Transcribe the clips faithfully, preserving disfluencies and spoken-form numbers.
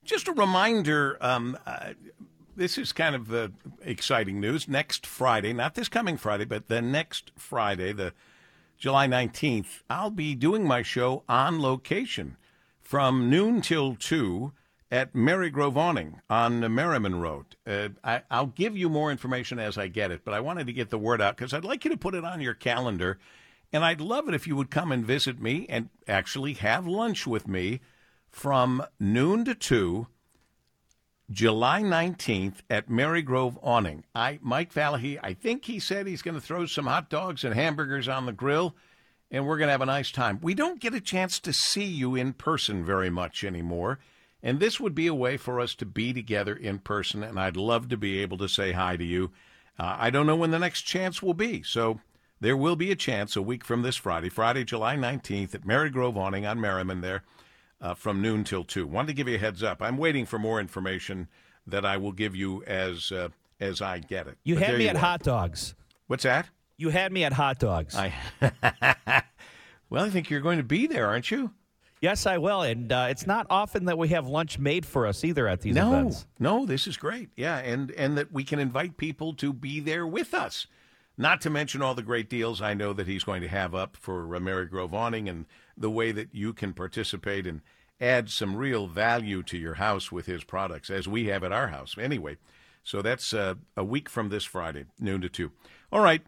just a reminder, um, uh, this is kind of uh, exciting news. Next Friday, not this coming Friday, but the next Friday, the July nineteenth, I'll be doing my show on location from noon till two at Marygrove Awning on Merriman Road. Uh, I, I'll give you more information as I get it, but I wanted to get the word out because I'd like you to put it on your calendar, and I'd love it if you would come and visit me and actually have lunch with me from noon to two, July nineteenth at Marygrove Awning. I, Mike Fallahy, I think he said he's going to throw some hot dogs and hamburgers on the grill, and we're going to have a nice time. We don't get a chance to see you in person very much anymore, and this would be a way for us to be together in person, and I'd love to be able to say hi to you. Uh, I don't know when the next chance will be, so there will be a chance a week from this Friday, Friday, July nineteenth at Marygrove Awning on Merriman there uh, from noon till two. Wanted to give you a heads up. I'm waiting for more information that I will give you as uh, as I get it. You But had there me you at are. hot dogs. What's that? You had me at hot dogs. I Well, I think you're going to be there, aren't you? Yes, I will. And uh, it's not often that we have lunch made for us either at these no, events. No, this is great. Yeah, and, and that we can invite people to be there with us. Not to mention all the great deals I know that he's going to have up for uh, Marygrove Awning and the way that you can participate and add some real value to your house with his products, as we have at our house. Anyway, so that's uh, a week from this Friday, noon to two. All right.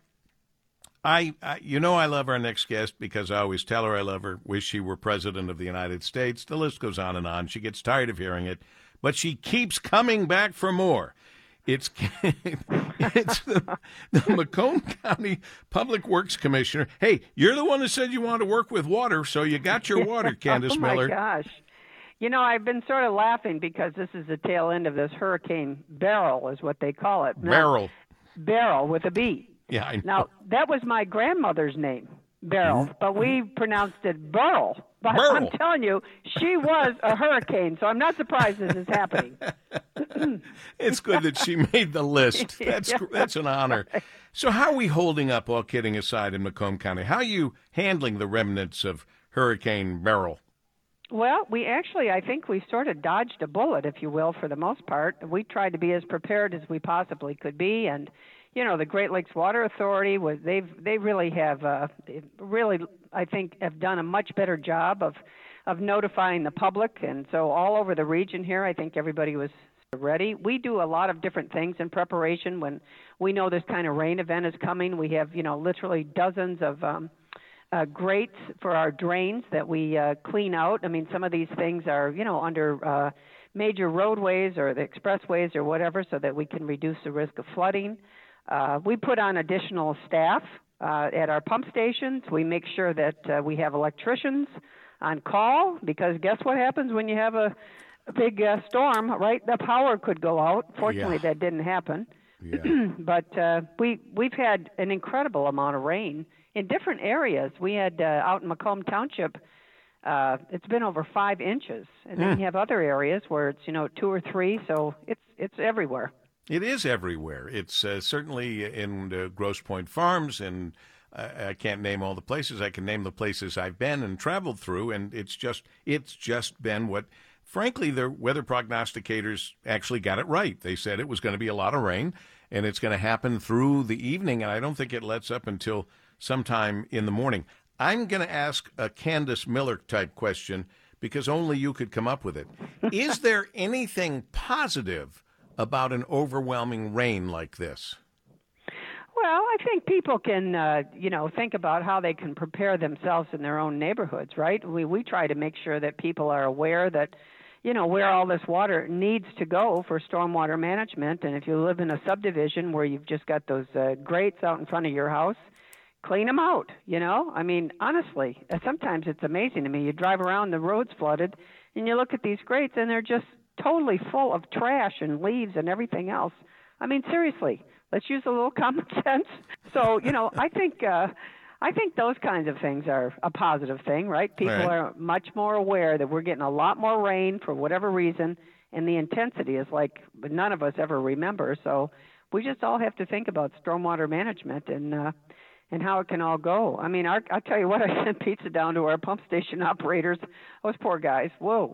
I, I, you know I love our next guest because I always tell her I love her, wish she were president of the United States. The list goes on and on. She gets tired of hearing it, but she keeps coming back for more. It's it's the, the Macomb County Public Works Commissioner. Hey, you're the one that said you want to work with water, so you got your water, Candace oh my Miller. gosh. You know, I've been sort of laughing because this is the tail end of this Hurricane Beryl is what they call it. Now, Beryl. Beryl with a B. Yeah, I know. Now, that was my grandmother's name, Beryl, but we pronounced it Burl. But Burl. I'm telling you, she was a hurricane, so I'm not surprised this is happening. It's good that she made the list. That's that's an honor. So how are we holding up, all kidding aside, in Macomb County? How are you handling the remnants of Hurricane Beryl? Well, we actually, I think we sort of dodged a bullet, if you will, for the most part. We tried to be as prepared as we possibly could be, and you know, the Great Lakes Water Authority was they've they really have uh, really I think have done a much better job of of notifying the public, and so all over the region here, I think everybody was ready. We do a lot of different things in preparation when we know this kind of rain event is coming. We have you know literally dozens of um, uh, grates for our drains that we uh, clean out. I mean, some of these things are you know under uh, major roadways or the expressways or whatever, so that we can reduce the risk of flooding. Uh, we put on additional staff uh, at our pump stations. We make sure that uh, we have electricians on call because guess what happens when you have a, a big uh, storm, right? The power could go out. Fortunately, Yeah. that didn't happen. Yeah. but uh, we, we've had an incredible amount of rain in different areas. We had uh, out in Macomb Township, uh, it's been over five inches. And then Mm. you have other areas where it's, you know, two or three. So it's it's everywhere. It is everywhere. It's uh, certainly in uh, Grosse Pointe Farms, and uh, I can't name all the places. I can name the places I've been and traveled through, and it's just it's just been what, frankly, the weather prognosticators actually got it right. They said it was going to be a lot of rain, and it's going to happen through the evening, and I don't think it lets up until sometime in the morning. I'm going to ask a Candace Miller-type question because only you could come up with it. Is there anything positive about an overwhelming rain like this? Well, I think people can, uh, you know, think about how they can prepare themselves in their own neighborhoods, right? We we try to make sure that people are aware that, you know, where all this water needs to go for stormwater management. And if you live in a subdivision where you've just got those uh, grates out in front of your house, clean them out, you know? I mean, honestly, uh, sometimes it's amazing to me. You drive around, the road's flooded, and you look at these grates, and they're just totally full of trash and leaves and everything else. I mean, seriously, let's use a little common sense. So, you know, I think uh, I think those kinds of things are a positive thing, right? People Right. are much more aware that we're getting a lot more rain for whatever reason, and the intensity is like none of us ever remember. So we just all have to think about stormwater management and uh, and how it can all go. I mean, our, I'll tell you what, I sent pizza down to our pump station operators. Those poor guys, whoa.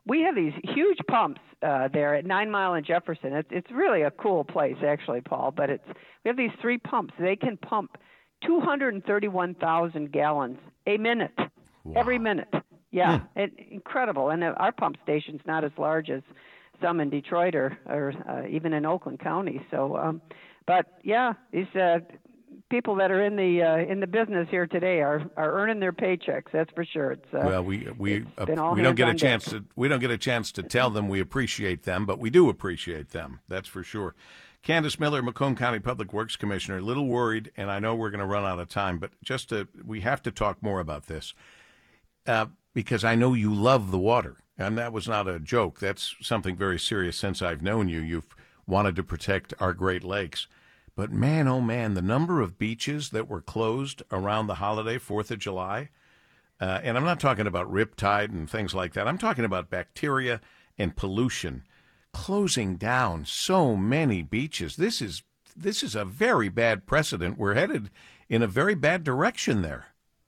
we have these huge pumps uh, there at Nine Mile and Jefferson. It's it's really a cool place, actually, Paul. But it's we have these three pumps. They can pump two hundred thirty-one thousand gallons a minute, wow. every minute. Yeah, hmm. it, incredible. And uh, our pump station's not as large as some in Detroit or or uh, even in Oakland County. So, um, but yeah, these uh, people that are in the uh, in the business here today are, are earning their paychecks. That's for sure. It's, uh, well, we we uh, we don't get a chance deck. to we don't get a chance to tell them we appreciate them, but we do appreciate them. That's for sure. Candace Miller, Macomb County Public Works Commissioner, a little worried, and I know we're going to run out of time, but just to we have to talk more about this uh, because I know you love the water, and that was not a joke. That's something very serious. Since I've known you, you've wanted to protect our Great Lakes. But man, oh man, the number of beaches that were closed around the holiday, fourth of July, uh, and I'm not talking about riptide and things like that. I'm talking about bacteria and pollution closing down so many beaches. This is this is a very bad precedent. We're headed in a very bad direction there.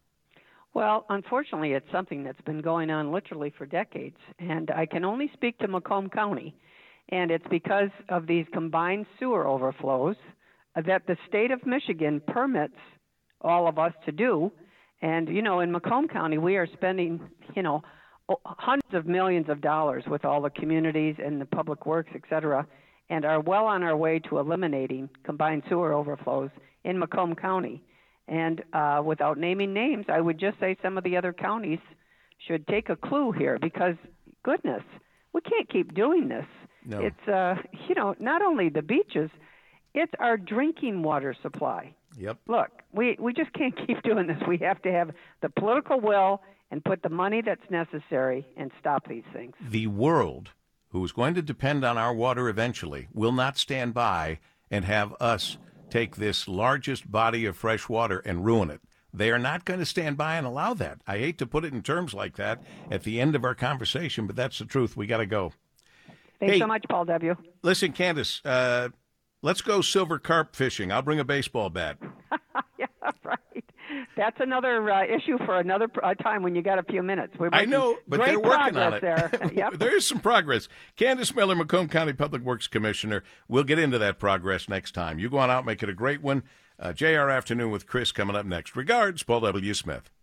Well, unfortunately, it's something that's been going on literally for decades, and I can only speak to Macomb County, and it's because of these combined sewer overflows that the state of Michigan permits all of us to do. And, you know, in Macomb County, we are spending, you know, hundreds of millions of dollars with all the communities and the public works, et cetera, and are well on our way to eliminating combined sewer overflows in Macomb County. And uh, without naming names, I would just say some of the other counties should take a clue here because, goodness, we can't keep doing this. No. It's, uh, you know, not only the beaches, it's our drinking water supply. Yep. Look, we, we just can't keep doing this. We have to have the political will and put the money that's necessary and stop these things. The world, who is going to depend on our water eventually, will not stand by and have us take this largest body of fresh water and ruin it. They are not going to stand by and allow that. I hate to put it in terms like that at the end of our conversation, but that's the truth. We got to go. Thanks hey, so much, Paul W. Listen, Candace, uh, let's go silver carp fishing. I'll bring a baseball bat. Yeah, right. That's another uh, issue for another uh, time when you got a few minutes. We're I know, but great they're working on it. There. Yep. There is some progress. Candace Miller, Macomb County Public Works Commissioner. We'll get into that progress next time. You go on out, make it a great one. Uh, J R Afternoon with Chris coming up next. Regards, Paul W. Smith.